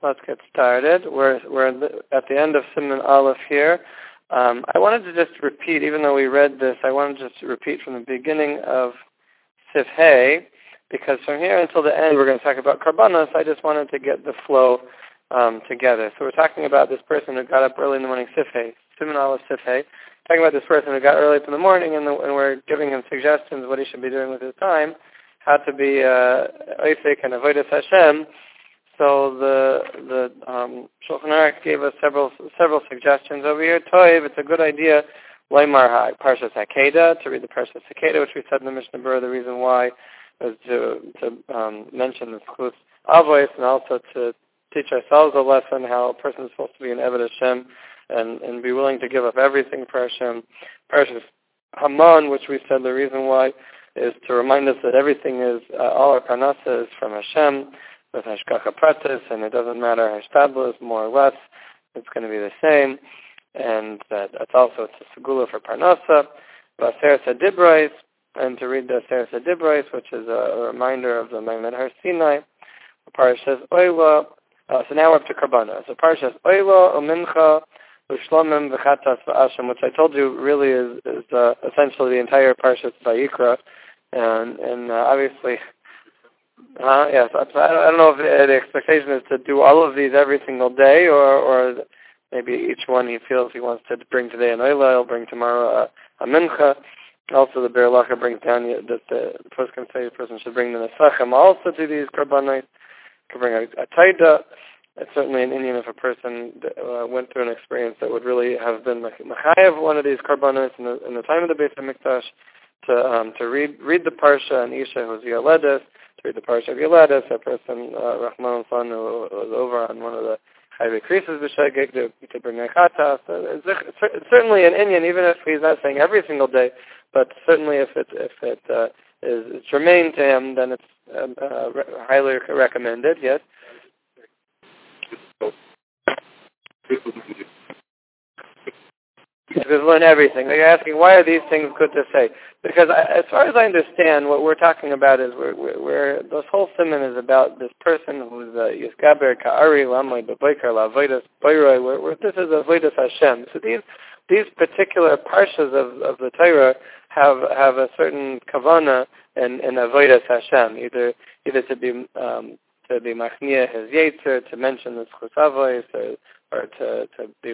Let's get started. We're at the end of Siman Aleph here. I wanted to just repeat, even though we read this, I wanted to just repeat from the beginning of Sif Hey, because from here until the end we're going to talk about Karbanos. I just wanted to get the flow together. So we're talking about this person who got up early in the morning, Sif Hey, Siman Aleph Sif Hey. Talking about this person who got early up in the morning, and we're giving him suggestions what he should be doing with his time, how to be Oisek and Avodas Hashem. So the Shulchan Aruch gave us several suggestions over here. Toiv, it's a good idea, Leimar Parshas Hakeda, to read the Parshas Hakeda, which we said in the Mishnah Berurah. The reason why is to mention the Chus Avos, and also to teach ourselves a lesson how a person is supposed to be an Eved Hashem and be willing to give up everything for Hashem. Parshas Haman, which we said the reason why is to remind us that everything is, all our parnasa is from Hashem, with hashgacha pratis, and it doesn't matter hashtadlus, more or less, it's going to be the same, and that's also it's a segula for parnasa, Aseret HaDibros, and to read the Aseret HaDibros, which is a reminder of the Maimon Har Sinai, Parshas Oila. So now we're up to Karbanos. So Parshas Oila, Umincha, Ushlomim, V'chatas, V'asham, which I told you really is essentially the entire Parshas Vayikra, and obviously. Yes, I don't know if the expectation is to do all of these every single day, or maybe each one he feels he wants to bring today an oila, he'll bring tomorrow a mincha. Also, the Be'er Lacha brings down that the person should bring the nesachim also to these karbanos. Could bring a taida. It's certainly an Indian if a person went through an experience that would really have been machayev one of these karbanos in the time of the Beit HaMikdash to read the parsha and Isha who's Yoledes. To read the Parsha of Yoledes, a person, Rahman Son, who was over on one of the Chayvei Krisis B'Shegek to bring a Chatas. It's certainly an Inyan, even if he's not saying every single day, but certainly if it is germane to him, then it's highly recommended, yes. Because learn everything. They're asking, why are these things good to say? Because as far as I understand, what we're talking about is we're this whole siman is about this person who's Yisgaber Ka'ari Lamay B'Boiker La'Avodas Boiroi. This is Avodas Hashem. So these particular parshas of the Torah have a certain kavana in Avodas Hashem, either to be machniah his yetzer, to mention the Chus Avos, or to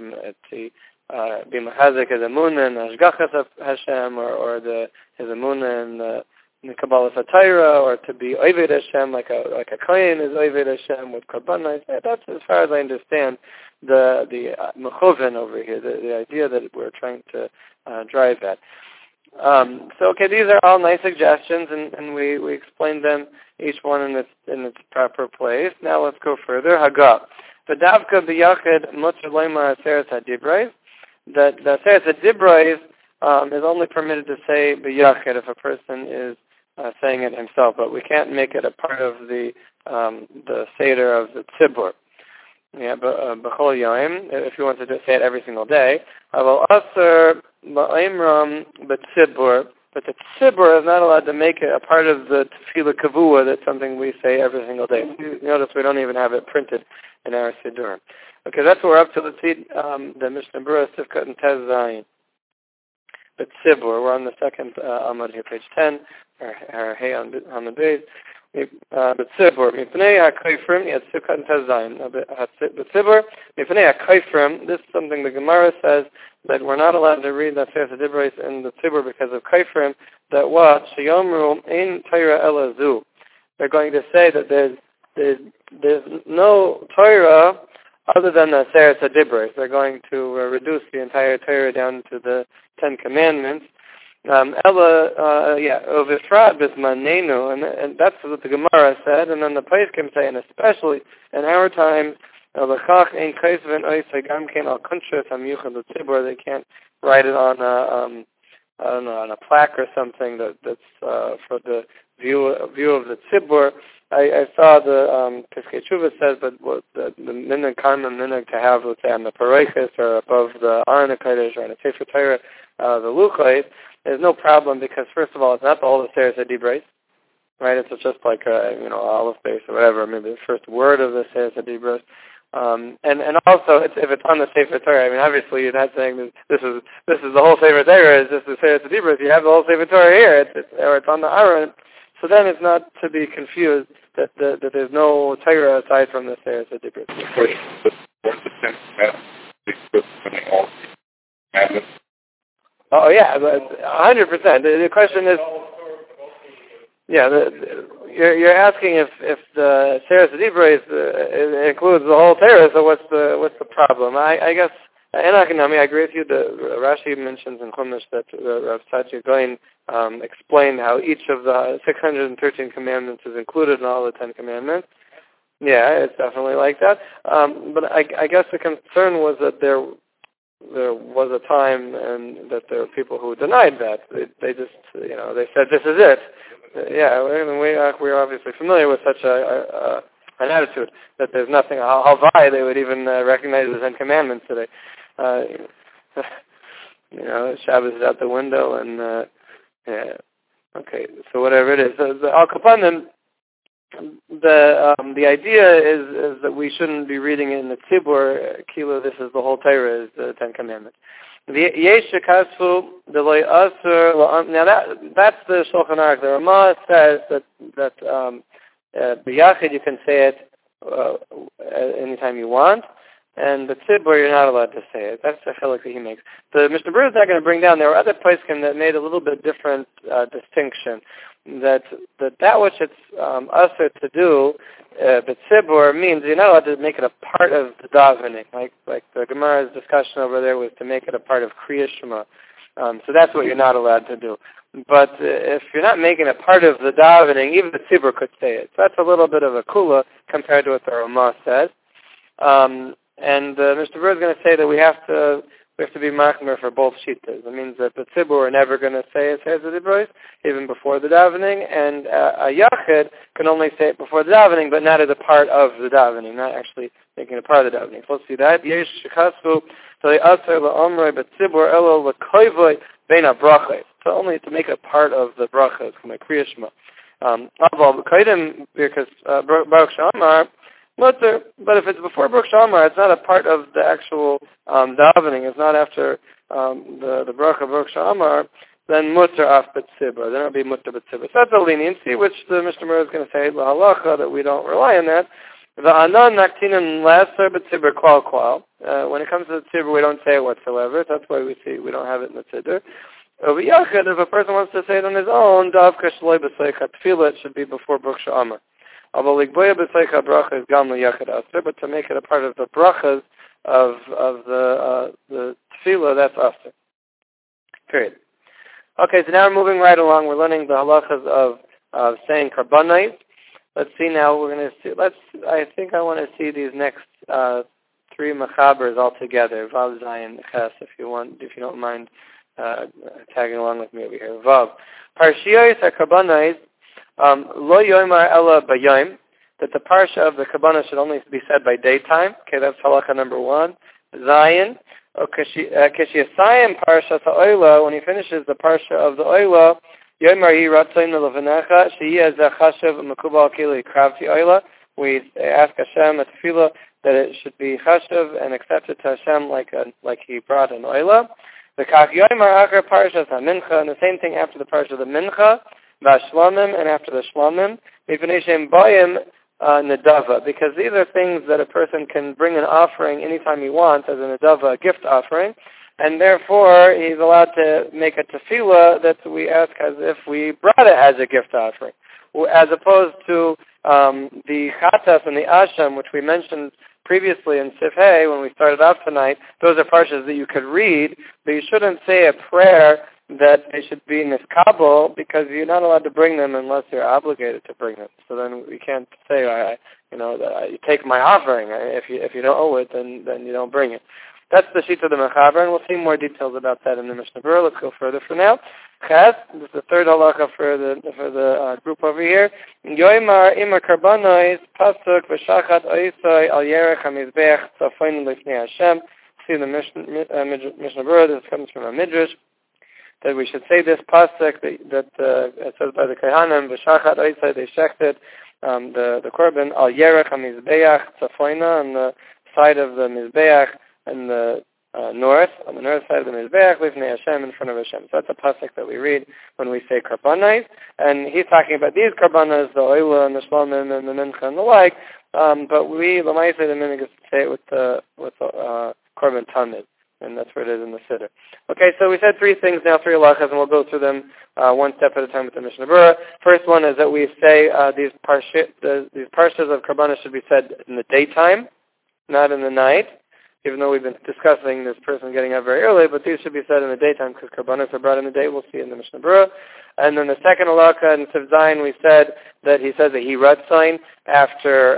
be machazik his emunah and hashgachas of Hashem, or his emunah in the Kabbalah Satira, or to be Oved Hashem, like a kohen is Oved Hashem with karbanos. That's as far as I understand the mechoven over here, the idea that we're trying to drive at. So these are all nice suggestions, and we explained them each one in its proper place. Now let's go further. Haga. V'davka b'yachid mutzar loymar aseret hadibros. That the Aseret HaDibros is only permitted to say b'yachid if a person is saying it himself, but we can't make it a part of the Seder of the Tzibur. Yeah, b'chol yoim, if you want to say it every single day. Aval aser ba'imram b'tzibur, but the Tzibur is not allowed to make it a part of the Tefillah Kavua. That's something we say every single day. You notice we don't even have it printed in our Siddur. Okay, that's what we're up to. Let's see the Mishnah Berurah, Sifkat and Tez Zayin. But Tzibur, we're on the second Amud here, page 10, or Hey on the base. But Tzibur, Mipnei HaKoifrim, yes, Sifkat and Tez Zayin. But Tzibur, Mipnei HaKoifrim, this is something the Gemara says, that we're not allowed to read the Aseret HaDibros in the Tzibur because of Koifrim, that what? Sheyomru Ein Torah Ela Zu. They're going to say that there's no Torah other than the Aseret HaDibros. They're going to reduce the entire Torah down to the 10 Commandments. Ovifrat Bismanenu, and that's what the Gemara said, and then the Poskim say, and especially in our time, they can't write it on a plaque or something that's for the view of the Tzibur. I saw the Piskei Tshuva says, but what the minhag karma minhag to have, let's say, on the Parochis or above the Aron HaKodesh or on the Sefer Torah, the Luchos, there's no problem because first of all, it's not the whole Aseret HaDibros, right? It's just like Aleph base or whatever, maybe the first word of the Aseret HaDibros. And also, if it's on the Sefer Torah, I mean, obviously you're not saying that this is the whole Sefer Torah, it's just the Sefer Dibros. You have the whole Sefer Torah here, or it's on the Aron. So then it's not to be confused that there's no Torah aside from the Sefer Dibros. Oh yeah, 100%. The question is, yeah, you're asking if the Sefer Dibros includes the whole Torah. So what's the problem? I guess in Akinami, I agree with you. The Rashi mentions in Chumash that Rav Tzaddik Goin explained how each of the 613 commandments is included in all the 10 commandments. Yeah, it's definitely like that. But I guess the concern was that there was a time and that there were people who denied that. They just, they said this is it. Yeah, we're obviously familiar with such an attitude that there's nothing. How they would even recognize the 10 commandments today. Shabbos is out the window, and yeah. Okay, so whatever it is, the Al Kapanim. The idea is that we shouldn't be reading it in the Tzibur. Kilo, this is the whole Torah, is the 10 Commandments. Yesh shekasvu deloy asur. Now that's the Shulchan Aruch. The Ramah says that b'yachid you can say it anytime you want, and the Tzibur you're not allowed to say it. That's the chiluk that he makes. The Mishnah Berurah is not going to bring down. There were other poskim that made a little bit different distinction. That which it's usher to do, b'tzibur, means you're not allowed to make it a part of the davening. Like the Gemara's discussion over there was to make it a part of Kriya Shema. So that's what you're not allowed to do. But if you're not making it part of the davening, even the tzibur could say it. So that's a little bit of a kula compared to what the Ramah says. And Mr. Berurah is going to say that we have to be machmer for both shittas. It means that the tzibur are never going to say it says the dibros, even before the davening, and a yachid can only say it before the davening, but not as a part of the davening, not actually making it part of the davening. So let's see that. Yesh shechasvu asar la'omrei b'tzibur elo l'koivoi beina brachos. So only to make it part of the brachos, from a kriya shema. Aval b'kaidim, because Baruch Shamar, mutter, but if it's before Baruch Shamar, it's not a part of the actual davening. It's not after the bracha Baruch Shamar. Then mutter af b'tzibur. Then it'll be mutter b'tzibur. So that's a leniency, which the Mishnah Berurah is going to say lahalacha that we don't rely on that. The anan naktinim laser b'tzibur kwal. When it comes to the tzibur, we don't say it whatsoever. That's why we don't have it in the tzibur. Over yachid, if a person wants to say it on his own, davka shloi b'seicha tefillah, it should be before Baruch Shamar. But to make it a part of the brachas of the tefillah, that's after. Period. Okay, so now we're moving right along. We're learning the halachas of saying karbanot. Let's see now. We're going to see. I think I want to see these next three machabers all together. Vav, Zayin, Ches. If you don't mind tagging along with me over here. Vav. Parshiyos karbanot. Lo yoymar ela bayom, that the parsha of the Kabbalah should only be said by daytime. Okay, that's halacha number 1. Zayin, kishiyasayim parsha ha'oila, when he finishes the parsha of the oila, yoymar yi ratzayin levanecha, sheyi ezeh chashav mekubal kili kravti oila. We ask Hashem at tefillah that it should be chashav and accepted to Hashem like he brought an oila. The kach yoymar akar parsha ha'mincha, and the same thing after the parsha of the mincha, Vashlamim, and after the Shlamim, Mipanishem Bayim Nadava, because these are things that a person can bring an offering anytime he wants as a Nadava, a gift offering, and therefore he's allowed to make a tefillah that we ask as if we brought it as a gift offering, as opposed to the Chatas and the Asham, which we mentioned previously in Sif Hey when we started off tonight. Those are parshas that you could read, but you shouldn't say a prayer that they should be in this kabul, because you're not allowed to bring them unless you're obligated to bring them. So then we can't say, you take my offering. If you don't owe it, then you don't bring it. That's the sheet of the Mechaber, and we'll see more details about that in the Mishnah Berurah. Let's go further for now. Ches, this is the third halacha for the group over here. Yoymar imar karbanos pasuk v'shachat oisai al yerech hamizbech tzafon lifnei Hashem. See the Mishnah Berurah. This comes from a midrash, that we should say this pasuk that it says by the Kohanim, v'shachat oisai, they shechted the korban al yerech hamizbeach tzafoina, and the side of the Mizbeach and the north, on the north side of the Mizbeach, Lifnei Hashem, in front of Hashem. So that's a pasuk that we read when we say karbanos, and he's talking about these karbanos, the oila and the shlomim and the mincha and the like. But we, Lamaisa, the minhag is to say it with the korban tamid, and that's where it is in the siddur. Okay, so we said three things now, three halachas, and we'll go through them one step at a time with the Mishnah Berurah. First one is that we say these parshas of karbanos should be said in the daytime, not in the night. Even though we've been discussing this person getting up very early, but these should be said in the daytime because karbanos are brought in the day. We'll see in the Mishnah Berurah. And then the second halakha in Siv Zayin, we said that he says a hirat sign after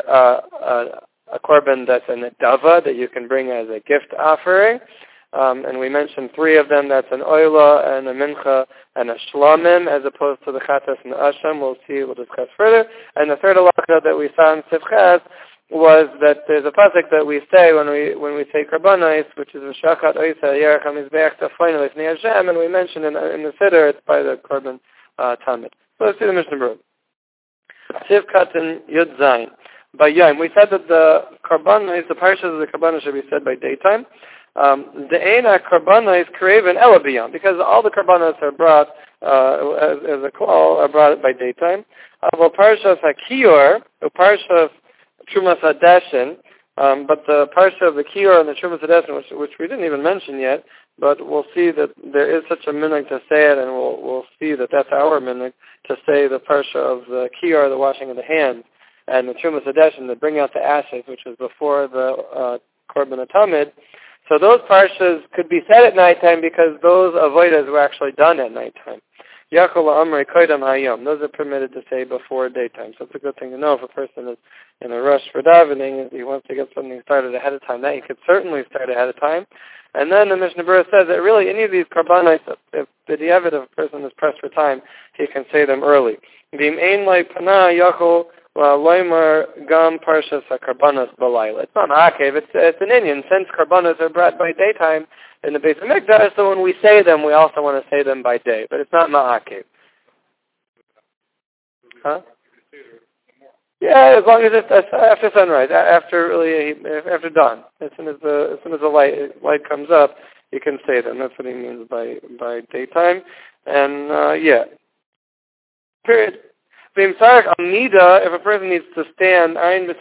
a korban that's a nedava that you can bring as a gift offering. And we mentioned three of them. That's an oila and a mincha and a shlamim as opposed to the chatas and the asham. We'll discuss further. And the third halakha that we saw in Siv Ches was that there's a pasuk that we say when we say karbanos, which is v'shachat oisa yerach hamizbeach tafleinu lifnei Hashem, and we mentioned in the siddur it's by the korban tamid. So let's see the Mishnah Berurah. Siv Katan Yud Zayin. By Yom, we said that the karbanos, the parshas of the karbanos should be said by daytime. The Eina karbanos kreven elabiyam, because all the karbanos are brought as a call are brought by daytime. Well, parshas hakiyor, the parshas Trumas Hadeshin, but the parsha of the Kior and the Trumas Hadeshin, which we didn't even mention yet, but we'll see that there is such a minhag to say it, and we'll see that that's our minhag to say the parsha of the Kior, the washing of the hands, and the Trumas Hadeshin, the bring out the ashes, which was before the Korban Tamid. So those parshas could be said at nighttime because those avodas were actually done at nighttime. Yachol Amrei Koidam Hayom. Those are permitted to say before daytime. So it's a good thing to know if a person is in a rush for davening, if he wants to get something started ahead of time. That he could certainly start ahead of time. And then the Mishnah Berurah says that really any of these karbanos, if the diavad of a person is pressed for time, he can say them early. V'im ein lai pana yachol loymar gam parshas hakarbanos balayla. It's not ma'akev, it's an Indian. Since karbanos are brought by daytime in the Beis Hamikdash, so when we say them, we also want to say them by day. But it's not ma'akev. Huh? Yeah, as long as it's after sunrise, after dawn. As soon as the light comes up, you can say them. That's what he means by daytime. And period. If a person needs to stand,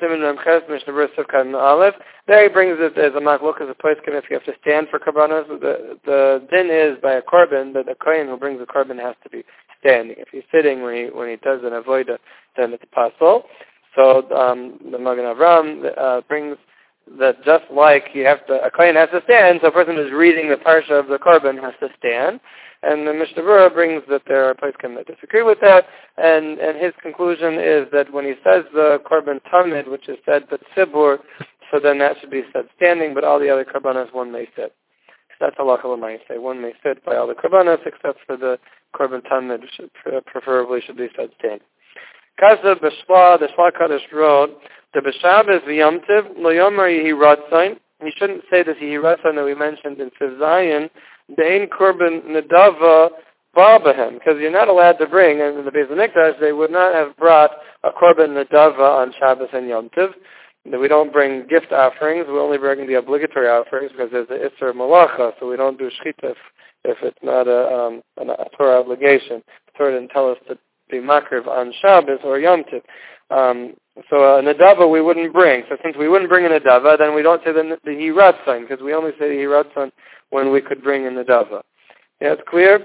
there he brings it as a makluk, as a poskim, if you have to stand for karbanos. The din is by a korban that the kohen who brings the korban has to be standing. If he's sitting when he does an avodah, then it's possible. So the Magen Avram brings that just like a kohen has to stand, so a person who's reading the parsha of the korban has to stand. And the Mishnah Berurah brings that there are poskim that disagree with that, and his conclusion is that when he says the korban tamid, which is said but sibur, so then that should be said standing, but all the other karbanos one may sit. That's halacha l'maaseh. One may sit by all the karbanos except for the korban tamid, which preferably should be said standing. Kaza b'shla, the Shla Kadosh wrote, the b'shabes v'yamtiv lo yomer yehi ratzain. He shouldn't say this yehi ratzain that we mentioned in Siv Zayin, Dein korban nedava babahem, because you're not allowed to bring, and in the Beis Hamikdash they would not have brought a korban nedava on Shabbos and Yom Tov. We don't bring gift offerings, we only bring the obligatory offerings because there's the Isser Malacha, so we don't do shchita if it's not a Torah obligation. The Torah didn't tell us to be makriv on Shabbos or Yom Tov. So a nedava we wouldn't bring. So since we wouldn't bring a nedava, then we don't say the hirat sign, because we only say the hirat sign when we could bring a nedava. Yeah, it's clear?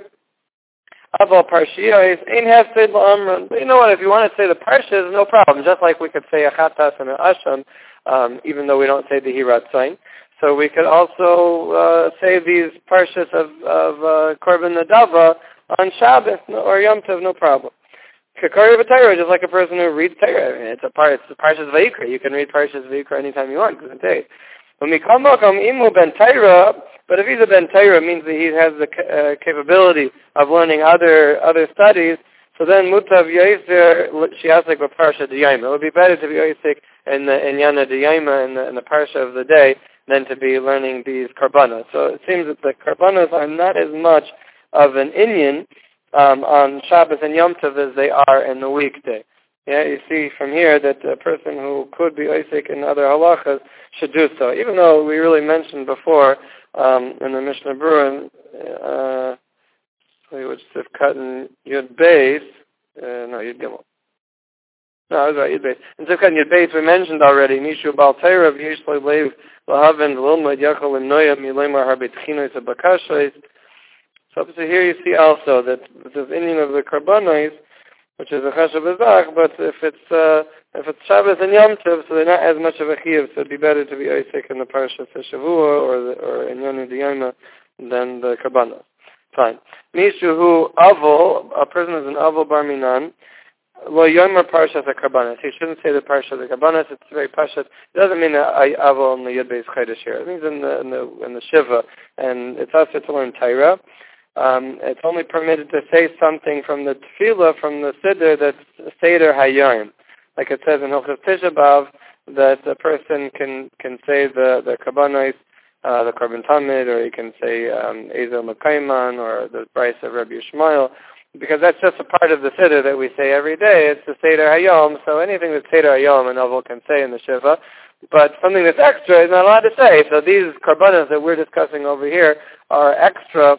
Aval parshiyos ein hefed la'amran. But you know what? If you want to say the parshas, no problem. Just like we could say a chatas and an asham, even though we don't say the hirat sign. So we could also say these parshas of korban nedava on Shabbos or Yom Tov, no problem. Kakari v'Torah, just like a person who reads Torah. It's the Parshas Vayikra. You can read Parshas Vayikra anytime you want, because it's day. When we come back on Imu Ben Torah, but if he's a Ben Torah, it means that he has the capability of learning other studies. So then Mutav Yaiser Shiasik B'Parsha D'Yayma. It would be better to be Yaizik in Yana D'Yayma in the Parsha of the day than to be learning these karbanos. So it seems that the karbanos are not as much of an inyan on Shabbos and Yom Tov as they are in the weekday. Yeah, you see from here that a person who could be Isaac in other halachas should do so, even though we really mentioned before in the Mishnah Berurah, which is cut in Yud Beis, Yud Gimel. No, I was right, Yud Beis. In Sivkat Yud Beis, we mentioned already, Mishu Bal Teira, V'yish Leiv, L'havin, L'ilmad Yachal, L'noyam, Yilemar Harbet Chinois, Abakashais. So here you see also that this Indian of the Karbanos, which is a chashav bezach, but if it's Shabbos and Yom Tov, so they're not as much of a chiyuv, so it'd be better to be Isaac in the Parsha of Shavua or in Yoni D'Yoma than the Karbanos. Fine. Mishu hu avol, a person is an avol bar minan, lo yomer Parsha the Karbanos. He shouldn't say the Parsha of the Karbanos. It's very pashat. It doesn't mean avol in the Yud Beis Chodesh here. It means in the Shiva, and it's also to learn Torah. It's only permitted to say something from the tefillah, from the siddur, that's Seder Hayom. Like it says in Hilchos Tisha B'Av, that a person can say the Karbanos, the Korban Tamid, or he can say Ezel Makayman, or the Bryce of Rabbi Yishmael, because that's just a part of the siddur that we say every day. It's the Seder Hayom, so anything that Seder Hayom a novel can say in the Shiva, but something that's extra is not allowed to say. So these Karbanos that we're discussing over here are extra.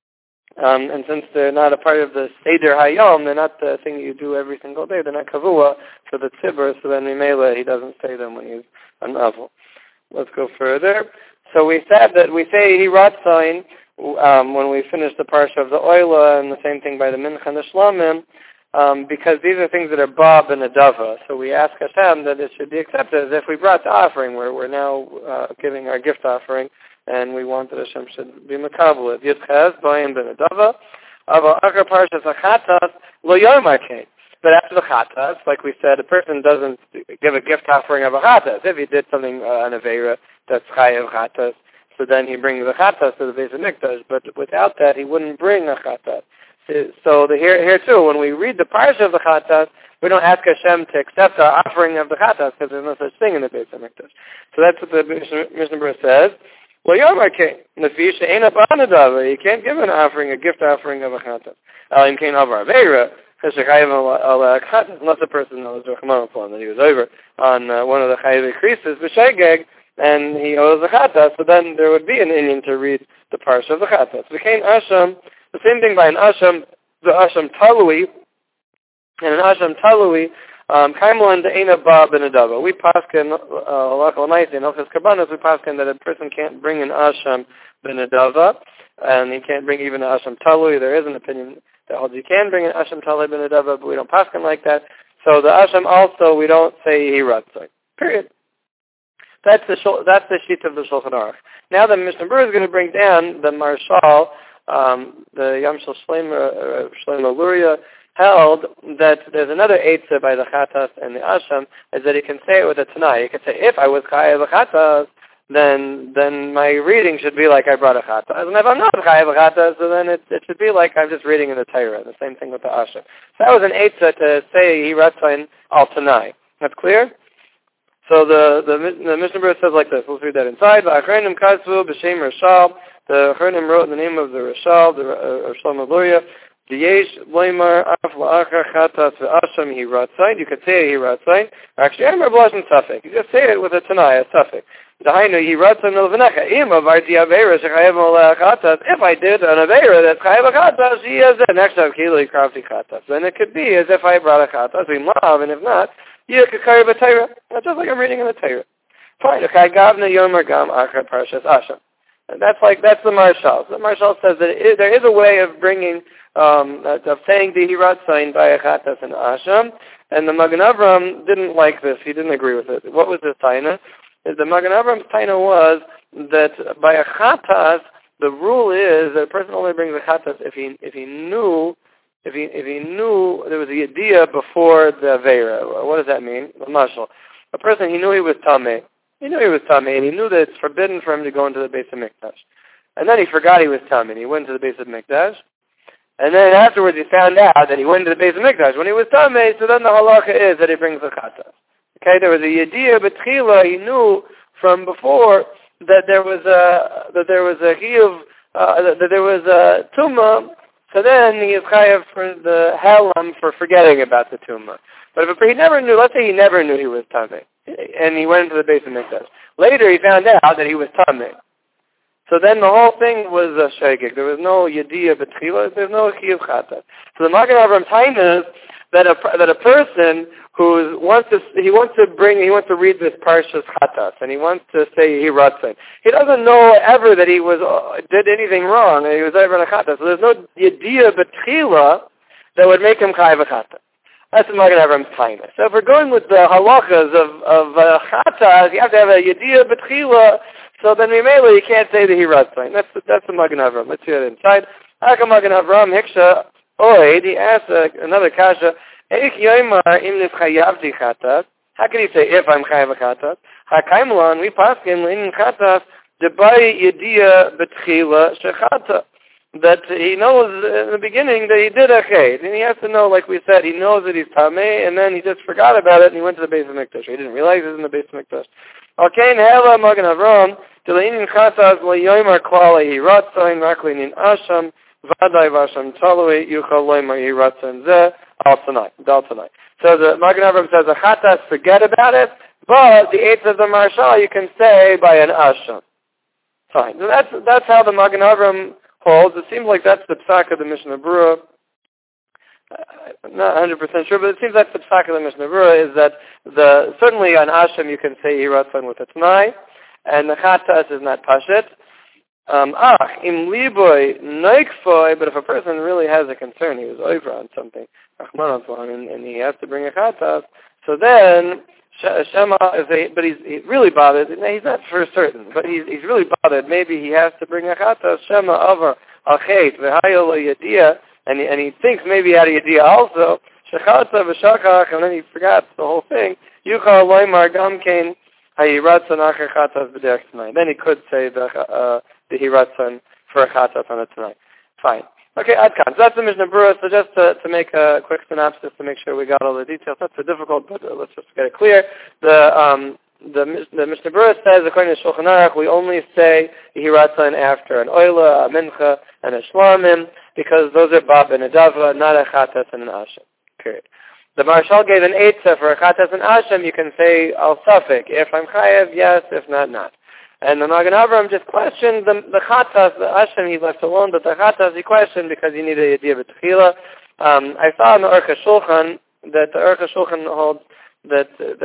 And since they're not a part of the Seder Hayom, they're not the thing you do every single day, they're not Kavua for the Tzibur, so then Mimela, he doesn't say them when he's an Avil. Let's go further. So we said that we say Hiratzain when we finish the Parsha of the Oila, and the same thing by the Mincha and the Shlamim, because these are things that are Bob and Adava. So we ask Hashem that it should be accepted as if we brought the offering, where we're now giving our gift offering, and we want that Hashem should be makabel it. Yitchez, Bayim ben Adava, Ava Akar Parshas Achatas, Lo Yomarke. But after the Chatas, like we said, a person doesn't give a gift offering of a Chatas. If he did something an Aveira that's Chayav Chatas, so then he brings the Chatas to the Beis HaMikdash, but without that he wouldn't bring a Chatas. So here too, when we read the Parsha of the Chatas, we don't ask Hashem to accept our offering of the Chatas, because there's no such thing in the Beis HaMikdash. So that's what the Mishnah Berurah says. Well, Yomarke, Nefisha ain't up on Adava. You can't give an offering, a gift offering of a Chatas. Alim Kain Avar Aveira, unless a person knows that he was over on one of the Chayav creases, B'Shegeg, and he owes the Chatas, so then there would be an Indian to read the Parsha of the Chatas. Became Asham, the same thing by an Asham, the Asham Talui, and an Asham Talui, Kaimelan De'ena Ba Ben Adava. We paskin, Halakha L'maaseh, in Hilchos Karbanos, we paskin that a person can't bring an Asham Ben Adava, and he can't bring even an Asham Talui. There is an opinion that holds you can bring an Asham Talui Ben Adava, but we don't paskin like that. So the Asham also, we don't say Hiratzai. Period. That's the sheet of the Shulchan Aruch. Now the Mishnah Berurah is going to bring down the Marshal, the Yamshel Shlomo Luria, held that there's another Eitzah by the Chatas and the Asham, is that he can say it with a Tanai. He can say, if I was Chayav Chatas, then my reading should be like I brought a Chatas. And if I'm not Chayav Chatas, so then it should be like I'm just reading in the Torah. The same thing with the Asham. So that was an Eitzah to say Hiratzain al Tanai. That's clear? So the Mishnah Berurah says like this. Let's read that inside. The Achronim Kazvu B'Shem Rashal. The Achronim wrote in the name of the Rashal, the Shlomo Luria. Yesh Loimar Af La'achar Chatas V'Asham Hiratzain. You could say Hiratzain. Actually, I'm blushing Safek. You just say it with a Tanai, a Safek. Dahainu Hiratzain Milvanecha. Im Avarti Aveira Shechayev Molech Chatas. If I did an Aveira that's Chayev Chatas, she is the next of Kili Krafti Chatas. Then it could be as if I brought a Chatas. We love, and if not, you could carry a Torah. That's just like I'm reading in the Torah. Fine. Okay, Gavna Yomer Gam Achar Parshas Asham. And that's the Marshal. The Marshal says that there is a way of bringing, of saying the Hiratzain by a Chatas and Asham, and the Magen Avraham didn't like this. He didn't agree with it. What was his taina? The Magen Avraham's taina was that by a Chatas, the rule is that a person only brings a Chatas if he knew there was the idea before the Aveira. What does that mean? The Mashal. A person, he knew he was Tameh. He knew he was Tameh, and he knew that it's forbidden for him to go into the Beis HaMikdash. And then he forgot he was Tameh, and he went to the Beis HaMikdash. And then afterwards he found out that he went to the Beis HaMikdash when he was Tameh, so then the halacha is that he brings the Chatas. Okay, there was a idea, but Tchila, he knew from before that there was a Chiyuv, that there was a Tumah so then he is chayav for the helam for forgetting about the tumah. But if he never knew, let's say he never knew he was tamei, and he went into the base of mikdash. Later he found out that he was tamei. So then the whole thing was a shegig. There was no yediyah betchila. There's no chiyuv chatas. So the Magen Avraham time is that a person who wants to read this parshas chatas and he wants to say hiratzin. He doesn't know ever that he did anything wrong and he was ever in a chatas. So there's no yediyah betchila that would make him chayav chatas. That's the Magen Avraham time. So if we're going with the halachas of chatas, you have to have a yediyah betchila. So then Mimela, you can't say the hiratzin. That's the Magen Avraham. Let's see that inside. Haka Magen Avraham hiksha oid. He asked another kasha. How can he say if I'm chayav chatas? Hakaimlan we paskin in chatas debai yediyah betchila shechata. That he knows in the beginning that he did a chet, and he has to know, like we said, he knows that he's tamei, and then he just forgot about it, and he went to the base of mikdash. He didn't realize he was in the base of mikdash. Okay, hela Magen Avraham Deleinin chatas leyomer klala hiratzain raklinin asham vaday vasham talui yuchal leyomer hiratzain zeh al tanai. So the Magen Avraham says the chatas forget about it, but the eighth of the marshal you can say by an asham. Fine. So that's how the Magen Avraham holds. It seems like that's the psak of the Mishnah Berurah. I'm not 100% sure, but it seems like the psak of the Mishnah Berurah is that certainly on asham you can say hiratzon with a t'nai, and the chatas is not pashit. Im liboy noikfoy, but if a person really has a concern, he was over on something, and he has to bring a chatas, so then Shema, but he's really bothered. He's not for certain, but he's really bothered. Maybe he has to bring a chatas. Shema over a chet v'hayol yediyah, and he thinks maybe he had a yediyah also. Shechata v'shakach, and then he forgot the whole thing. Yuchal loymar gamkein hayiratzon acher chatas b'derech tonight. Then he could say the hiratzon for a chatas on a tonight. Fine. Okay, Adkan. So that's the Mishnah Berurah. So just to make a quick synopsis to make sure we got all the details. Not so difficult, but let's just get it clear. The Mishnah Berurah says, according to Shulchan Aruch, we only say hiratzon after an oila, a mincha, and a shlamim, because those are bab and a dava, not a chatas and an asham. Period. The Marshal gave an eitzah for a chatas and asham. You can say al safik. If I'm chayav, yes. If not, not. And the Magen Avraham just questioned the chatas, the asham he left alone, but the chatas he questioned because he needed a yediyah b'tchila. I saw in the Aruch HaShulchan that the Aruch HaShulchan holds that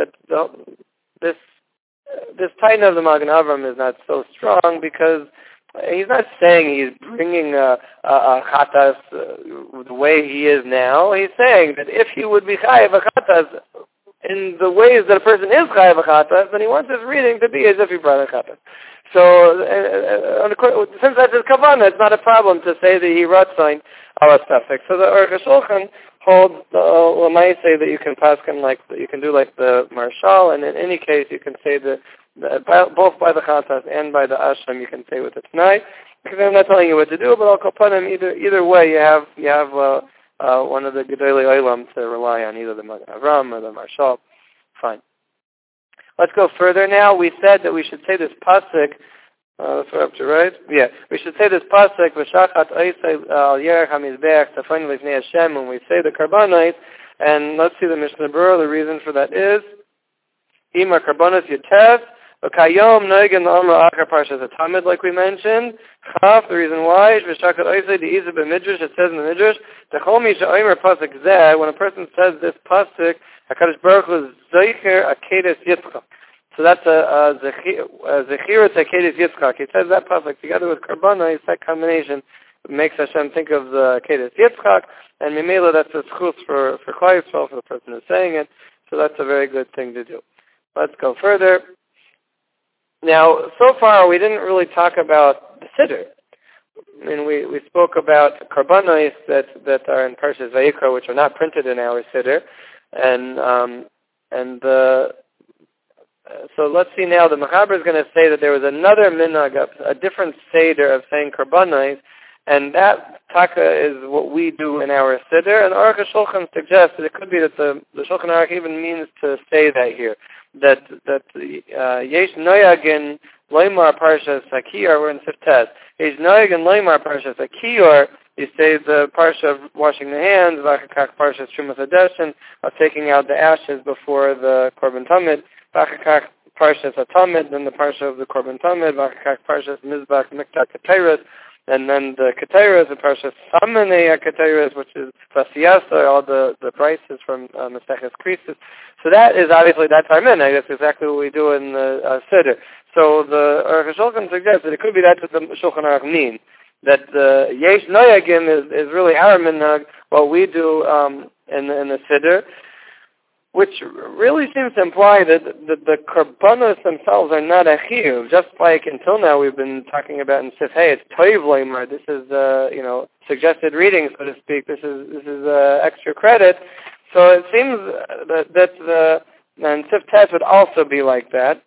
this taina of the Magen Avraham is not so strong because he's not saying he's bringing a chatas the way he is now. He's saying that if he would be chayav a chatas in the ways that a person is chayav a chatas, then he wants his reading to be as if he brought a chatas. So, since that's his kavanah, it's not a problem to say the hiratzon ala suffix. So the Aruch HaShulchan holds the lamaiseh that you can paskin you can do like the marshal, and in any case you can say both by the chatas and by the asham you can say with the t'nai. Because I'm not telling you what to do, but I'll kapanim either way you have one of the gedolei olam to rely on, either the Magen Avraham or the marshal. Fine. Let's go further now. We said that we should say this pasuk. That's what up to, right? Yeah. We should say this pasuk, v'shachat oisei al yerech hamizbeach tafon lifnei Hashem, when we say the karbanos. And let's see the Mishnah Berurah. The reason for that is Ima karbanos yitef v'kayom noigen la'amra achar parshas hatamid, like we mentioned. Chaf, the reason why is v'shachat oisei de'izu b'midrash. It says in the midrash, techol mi she'omer pasuk zeh. When a person says this pasuk, HaKadosh Baruch Hu is zeicher akedes yitzchak. So that's a zechira to akedes yitzchak. He says that pasuk together with karbanos. That combination makes Hashem think of the akedes yitzchak, and mimela that's a schus for Klal Yisrael, for the person who's saying it. So that's a very good thing to do. Let's go further. Now, so far we didn't really talk about the siddur. I mean, we spoke about karbanos that are in Parshas Vayikra, which are not printed in our siddur. So let's see now. The Mechaber is going to say that there was another minhag, a different seder of saying karbanos, and that taka is what we do in our siddur. And Aruch HaShulchan suggests that it could be that the Shulchan Aruch even means to say that here, that yesh noyagin loymar parshas hakiyar. We're in Siftes. Yesh noyagin loymar parshas hakiyar you say the parsha of washing the hands, v'achakach parsha Trumas Hadeshin, of taking out the ashes before the Korban Tamid, v'achakach parsha Hatamid, then the parsha of the Korban Tamid, v'achakach parsha Mizbach Miktat Keteiros, and then the Keteiros, the parsha Samanei Keteiros, which is Vasiyasa, all the prices from Maseches Krisis. So that is obviously, that's our minhag. That's exactly what we do in the Siddur. So the Aruch HaShulchan suggests that it could be that's what the Shulchan Aruch means. That the Yesh Noyagim is really our minhag, what we do in the Siddur, which really seems to imply that the Korbanos themselves are not a chiyuv. Just like until now we've been talking about in Sif Hey, it's Toiv Leimar. This is suggested reading, so to speak. This is extra credit. So it seems that and Sif Tet would also be like that.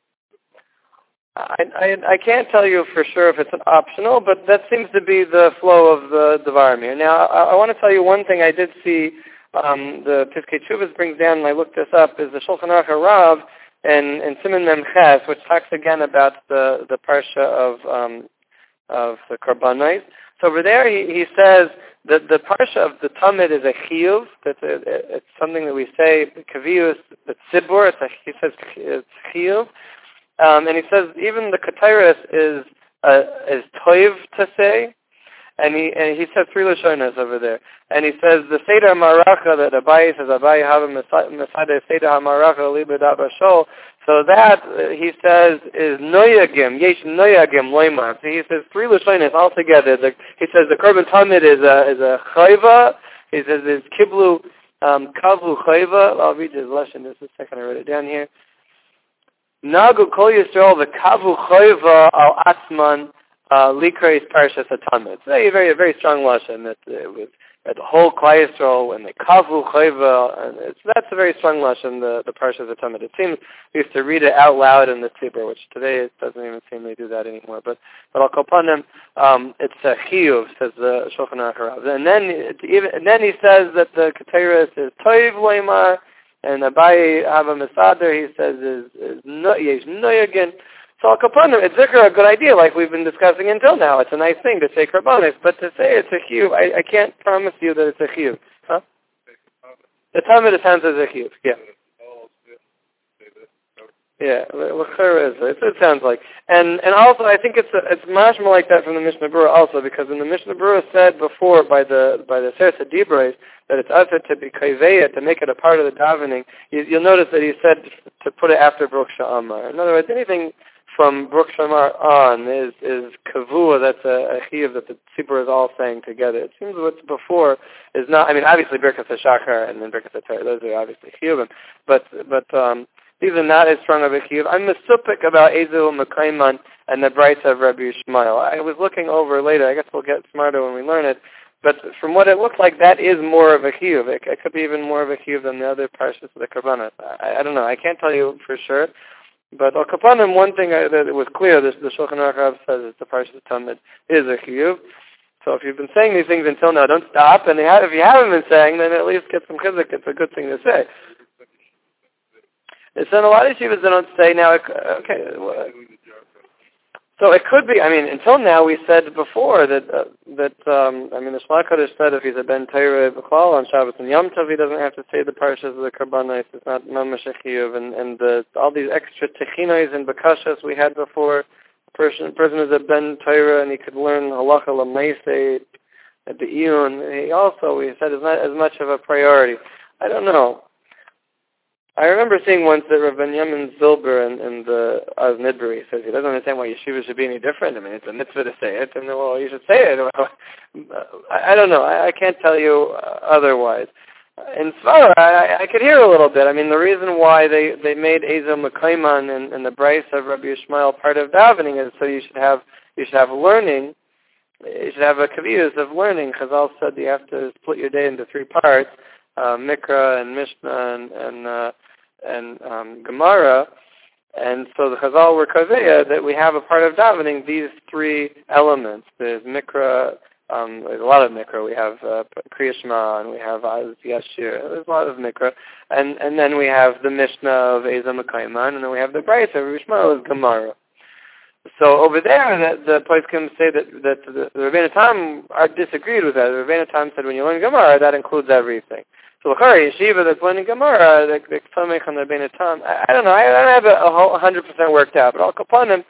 I can't tell you for sure if it's an optional, but that seems to be the flow of the Varmir. Now, I want to tell you one thing I did see the Piskei Teshuvos brings down, and I looked this up, is the Shulchan Aruch Harav in Siman Mem Ches, which talks again about the parsha of the Korbanos. So over there he says that the parsha of the Tamid is a chiyuv, that it's something that we say, kavius, the tzibur, he says it's chiyuv. And he says even the Keteiros is toiv to say, and he says three lashonos over there. And he says the Seder HaMaracha that Abaye says Abaye Hava Mesade Seder HaMaracha Libed Abashol. So that he says is Noyagim Yesh Noyagim Loimar. So he says three lashonos all together. He says the Korban Tamid is a chayva. He says it's kiblu kavu chayva. I'll read his lashon just a second. I wrote it down here. Nagu Kol Yisrael the Kavu Choyva al Atzman Likreis Parshas HaTamid. It's a very, very strong lashon that the whole Klal Yisrael when they Kavu Choyva, and that's a very strong lashon, the Parshas HaTamid. It seems we used to read it out loud in the tzibur, which today it doesn't even seem they do that anymore. But al Kopanim, it's a chiyuv, says the Shulchan Aruch Harav. And then he says that the Keteiros is Toiv Leimar. And Abaye Hava Mesader, he says, is Yesh Noyagin. So Al Kapanim, it's a good idea, like we've been discussing until now. It's a nice thing to say Korbanos, but to say it's a chiyuv, I can't promise you that it's a chiyuv. Huh? The Talmud sounds as a chiyuv, yeah. Yeah, it sounds like. And also, I think it's mashma like that from the Mishnah Berurah also, because when the Mishnah Berurah said before by the Sersa Dibros that it's usher to be kaiveya, to make it a part of the davening, you'll notice that he said to put it after Bruk Sha'amar. In other words, anything from Bruk Sha'amar on is kavua, that's a chiyuv that the tzibur is all saying together. It seems what's before is not, I mean, obviously Birkas HaShachar and then Birkas HaTorah, those are obviously chiyuvim, but these are not as strong of a chiyuv. I'm mesupik about Ezel Mekayman and the Braisa of Rabbi Yishmael. I was looking over later. I guess we'll get smarter when we learn it. But from what it looks like, that is more of a chiyuv. It could be even more of a chiyuv than the other parshas of the Korbanos. I don't know. I can't tell you for sure. But Al Kapanim, one thing that it was clear, the Shulchan Aruch Harav says that the parsha of Tamid is a chiyuv. So if you've been saying these things until now, don't stop. And if you haven't been saying, then at least get some chizik. It's a good thing to say. So in a lot of yeshivas they don't say now. Okay, so it could be. I mean, until now we said before that the Shema Kodesh said if he's a ben Torah b'chlal on Shabbos and Yom Tov he doesn't have to say the parshas of the Korbanos. It's not mamash a chiyuv, and all these extra techinois and bakashas we had before. Person is a ben Torah and he could learn halacha l'meisei at the iyun. We said is not as much of a priority. I don't know. I remember seeing once that Rav Benjamin Zilber in the Oz Nidbury says he doesn't understand why yeshiva should be any different. I mean, it's a mitzvah to say it, and well, you should say it. I don't know. I can't tell you otherwise. In Svara, I could hear a little bit. I mean, the reason why they made Ezel Mekayman and the Braisa of Rabbi Yishmael part of davening is so you should have learning. You should have a kaviyus of learning. Chazal said you have to split your day into three parts. Mikra and Mishnah and Gemara, and so the Chazal were kaveya that we have a part of davening these three elements. There's Mikra, there's a lot of Mikra. We have Kriya Shema and we have Az Yashir. There's a lot of Mikra, and then we have the Mishnah of Ezel Mekayman, and then we have the Braisa of Yishmael of Gemara. So over there, the poskim say that the Rebbeinu Tam are disagreed with that. The Rebbeinu Tam said when you learn Gemara, that includes everything. So L'chari Yeshiva that's learning Gemara, the Ksomech on the Rebbeinu Tam, I don't know, I don't have a whole 100% worked out, but I'll upon him.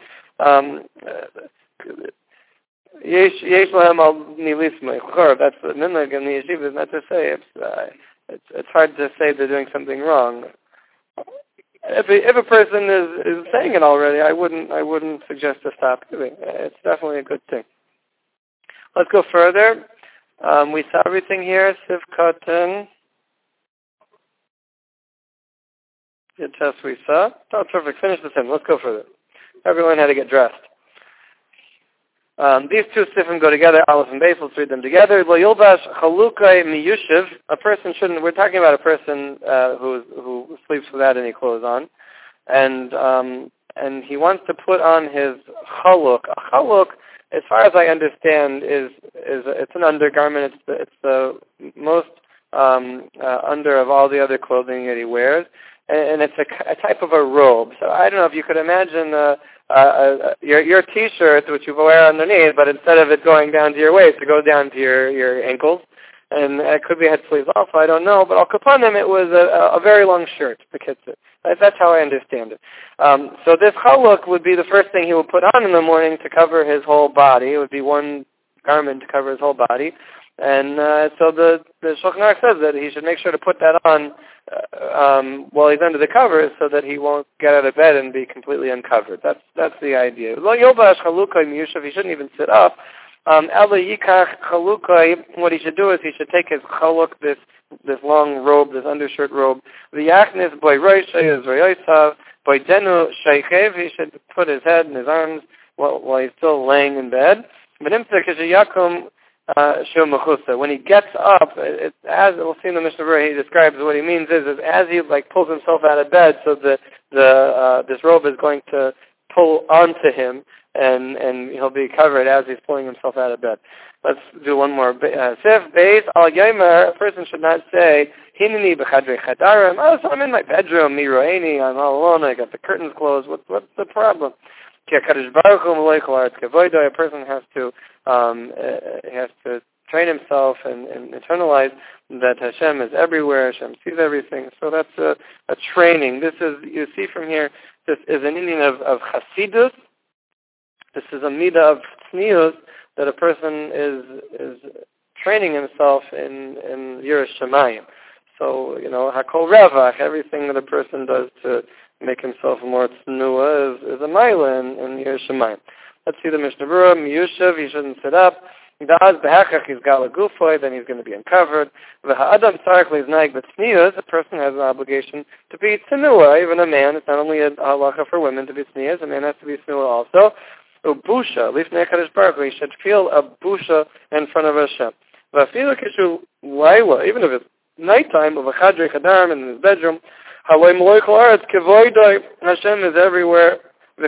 Yesh lahem al nilismei. That's the minhag in the yeshiva. Is not to say it's hard to say they're doing something wrong. If a person is saying it already, I wouldn't suggest to stop doing it. It's definitely a good thing. Let's go further. We saw everything here. Sivkatan. The test we saw. Oh, perfect. Finish the sentence. Let's go further. Everyone had to get dressed. These two sifim go together, Aleph and Beis. Let's read them together. Lo yilbash chalukai miyushiv. A person shouldn't. We're talking about a person who sleeps without any clothes on, and he wants to put on his chaluk. A chaluk, as far as I understand, is it's an undergarment. It's the most under of all the other clothing that he wears, and it's a type of a robe. So I don't know if you could imagine your T-shirt, which you wear underneath, but instead of it going down to your waist, it goes down to your ankles, and it could be had sleeves also. I don't know, but al kapanim it was a very long shirt. The kitzur. That's how I understand it. So this chaluk would be the first thing he would put on in the morning to cover his whole body. It would be one garment to cover his whole body. And so the Shulchan Aruch says that he should make sure to put that on while he's under the covers, so that he won't get out of bed and be completely uncovered. That's the idea. Lo yobash chalukai miyushav. He shouldn't even sit up. Ela yikach chalukai. What he should do is he should take his chaluk, this long robe, this undershirt robe. V'yachnis by roishay is roisav by denu sheichev. He should put his head and his arms while he's still laying in bed. V'nimtzeh kishayakum. When he gets up, as we'll see in the Mishnah Berurah, he describes what he means is as he pulls himself out of bed, so this robe is going to pull onto him, and he'll be covered as he's pulling himself out of bed. Let's do one more. Sif beis al yomer. A person should not say hineni b'chadrei chadarim. Oh, so I'm in my bedroom. Miroeni. I'm all alone. I got the curtains closed. What's the problem? A person has to train himself and internalize that Hashem is everywhere. Hashem sees everything. So that's a training. This is, you see from here, this is an Indian of Hasidus. This is a midah of tznius that a person is training himself in Yiras Shamayim. So, Hakol Revach, everything that a person does to make himself more tznuah is a maila in Yiras Shamayim. Let's see the Mishnah Berurah. Miyushav, he shouldn't sit up. Da'az behachach, he's gal gufoy, then he's going to be uncovered. V'ha'adam tzarech le'znaig b'tznius, a person has an obligation to be tznuah. Even a man, it's not only a halacha for women to be tznius, a man has to be tznuah also. Ubusha, lifnei Kadosh Baruch Hu, he should feel a busha in front of Hashem. V'afilu kishu laila, even if it's nighttime, of a chadrei chadarim in his bedroom, haloi moloi kol haaretz kevoidoi, Hashem is everywhere. And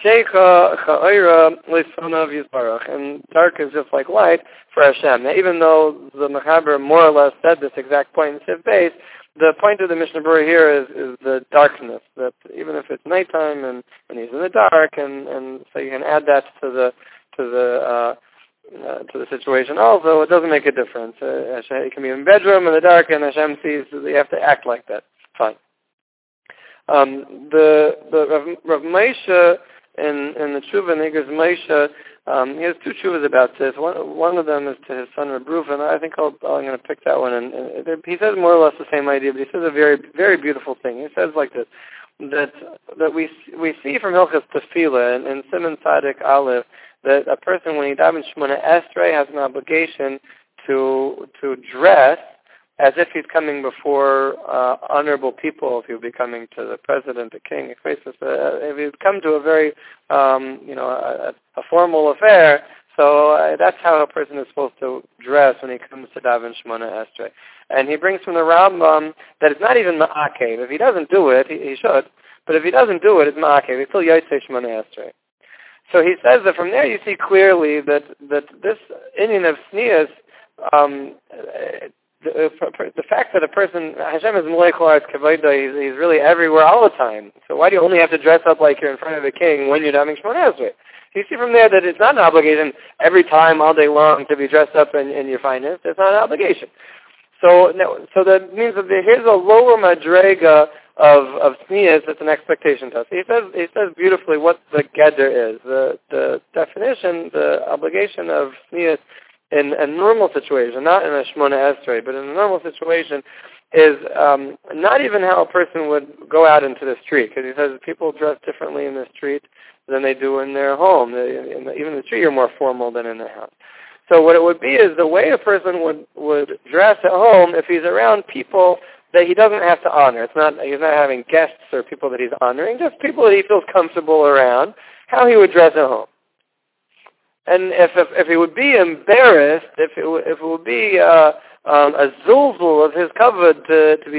dark is just like light for Hashem. Now, even though the Mechaber more or less said this exact point in Siv Beis, the point of the Mishnah Berurah here is the darkness. That even if it's nighttime and he's in the dark, and so you can add that to the situation. Also, it doesn't make a difference. He can be in the bedroom in the dark, and Hashem sees. So you have to act like that. Fine. The Rav Moshe in the Tshuva Nigers Moshe, he has two Tshuvas about this. One of them is to his son Reb Reuven. I think I'm going to pick that one. And he says more or less the same idea, but he says a very, very beautiful thing. He says like this, that we see from Hilchos Tefillah and Siman Tzadik Aleph that a person, when he davens Shemona Esrei, has an obligation to dress as if he's coming before honorable people. If he would be coming to the president, the king, if he'd come to a very, a formal affair. So that's how a person is supposed to dress when he comes to daven Shemona Esrei. And he brings from the Rambam that it's not even ma'akev. If he doesn't do it, he should. But if he doesn't do it, it's ma'akev. It's still Yotzei Shemona Esrei. So he says that from there you see clearly that this Indian of Sneas, the fact that a person, Hashem is Melech Haaretz Kavod, he's really everywhere all the time. So why do you only have to dress up like you're in front of the king when you're davening Shemona Esrei? You see from there that it's not an obligation every time, all day long, to be dressed up in your finest. It's not an obligation. So that means that here's a lower madrega of tznius. It's an expectation test. He says beautifully what the geder is. The definition, the obligation of tznius in a normal situation, not in a Shemona Esrei, but in a normal situation, is not even how a person would go out into the street. Because he says people dress differently in the street than they do in their home. Even in the street, you're more formal than in the house. So what it would be is the way a person would dress at home if he's around people that he doesn't have to honor. He's not having guests or people that he's honoring, just people that he feels comfortable around, how he would dress at home. And if he would be embarrassed, if it would be a zulzul of his kavod to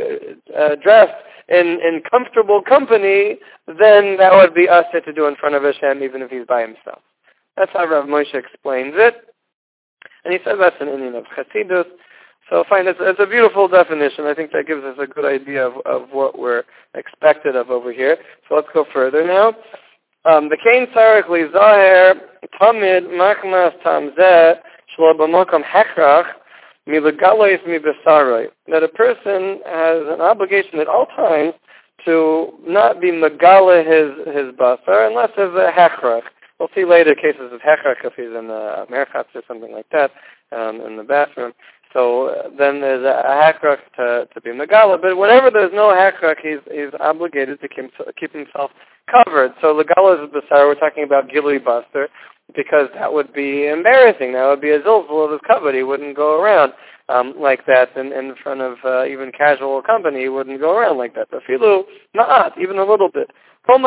be dressed in comfortable company, then that would be usher to do in front of Hashem, even if he's by himself. That's how Rav Moshe explains it. And he says that's an Indian of Chassidus. So fine, it's a beautiful definition. I think that gives us a good idea of what we're expected of over here. So let's go further now. The Kain Sarek Li Zaher Tamid Machmas Tamzeh Shlo B'Mokom Hechrach Milegalois Mibesaroi. That a person has an obligation at all times to not be megala his basar unless there's a hechrach. We'll see later cases of hechrach if he's in the merchatz or something like that in the bathroom. So then there's a hechrach to be megala. But whenever there's no hechrach, he's obligated to keep himself covered. So legala is basar. We're talking about gilui basar because that would be embarrassing. That would be a zilzul of his kavod. He wouldn't go around like that in front of even casual company. He wouldn't go around like that. Afilu ma'at, even a little bit. Any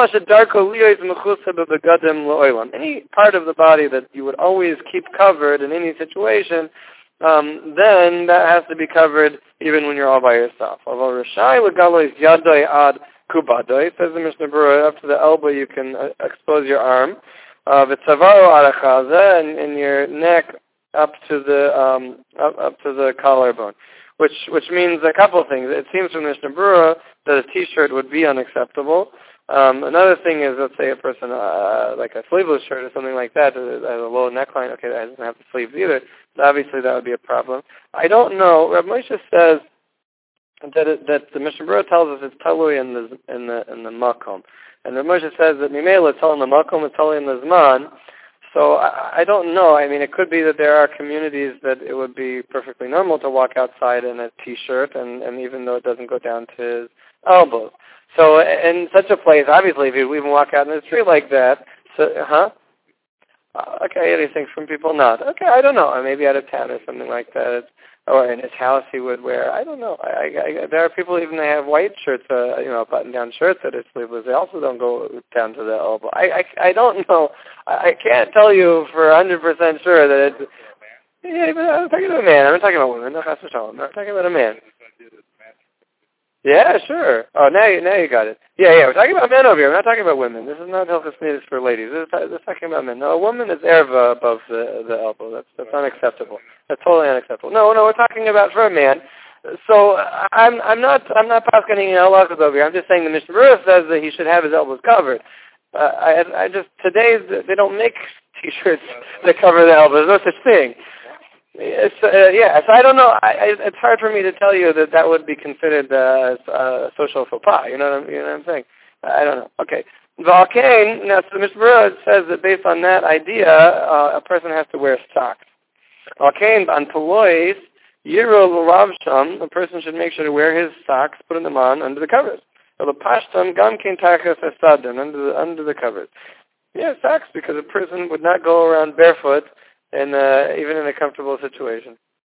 part of the body that you would always keep covered in any situation, then that has to be covered even when you're all by yourself. Although Rashai legalois yadai ad kubadoi, says the Mishnah Berurah, up to the elbow you can expose your arm. V'tzavaro arachaza, and your neck up to the collarbone, which means a couple of things. It seems from Mishnah Berurah that a t-shirt would be unacceptable. Another thing is, let's say a person like a sleeveless shirt or something like that has a low neckline. Okay, that doesn't have the sleeves either. So obviously that would be a problem. I don't know. Rav Moshe says that the Mishnah Berurah tells us it's talui in the makom, and Rav Moshe says that mimela it's all in the makom, it's talui in the zman. So I don't know. I mean, it could be that there are communities that it would be perfectly normal to walk outside in a t-shirt, and even though it doesn't go down to his elbows. So in such a place, obviously, if you even walk out in the street like that, okay, anything from people not. Okay, I don't know. Maybe out of town or something like that. Or in his house he would wear, I don't know. There are people even that have white shirts, button-down shirts that are sleeveless. They also don't go down to the elbow. I don't know. I can't tell you for 100% sure that it's... Yeah, but I'm talking about a man. I'm not talking about women. No, I'm talking about a man. Yeah, sure. Oh, now you got it. Yeah, we're talking about men over here. We're not talking about women. This is not Hilchos Nidus for ladies. This is talking about men. No, a woman is erva above the elbow. That's unacceptable. That's totally unacceptable. No, we're talking about for a man. So I'm not passing any halachas over here. I'm just saying the Mishnah Berurah says that he should have his elbows covered. Today they don't make t-shirts that cover the elbows. There's no such thing. So I don't know. It's hard for me to tell you that would be considered a social faux pas. You know what I'm saying? I don't know. Okay. V'alkein, now, so the Mishnah Berurah says that based on that idea, a person has to wear socks. V'alkein, on Pelois, Yiro l'Ravsham, a person should make sure to wear his socks, putting them on under the covers. L'Pashtam, Gam Kein Tarchas Esadin, under the covers. Yeah, socks, because a person would not go around barefoot even in a comfortable situation.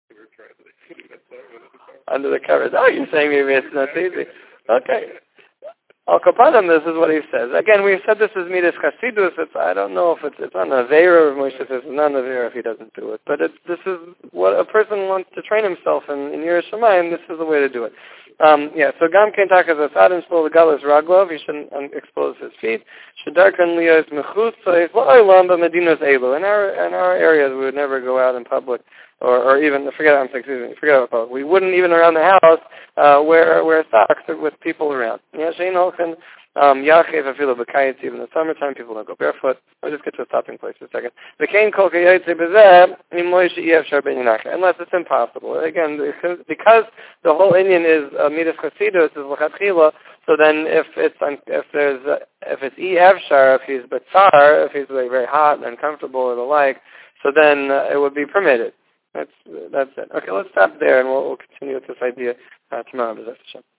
Under the covers. Oh, you're saying maybe it's not easy. Okay. Al Kapanim, this is what he says. Again, we've said this is Midas Chasidus. I don't know if it's on Aveira, or Moshe says it's not Aveira if he doesn't do it. But this is what a person wants to train himself in Yiras Shamayim. This is the way to do it. So Gam Kein Takas Asadim Shlo Legalos Raglov, he shouldn't expose his feet. Shedarkan Liyos Mechutz Lo'ilam B'Medinos Elu. In our areas, we would never go out in public or even forget about clothes. We wouldn't even around the house wear socks with people around. Yachiv afilu b'kayitz, even in the summertime, people don't go barefoot. I'll just get to a stopping place for a second. Unless it's impossible. Again, because the whole Indian is midas chasidus, is l'chatchila. So then, if it's efshar, if he's batzar, if he's like very hot and uncomfortable or the like, so then it would be permitted. That's it. Okay, let's stop there, and we'll continue with this idea tomorrow.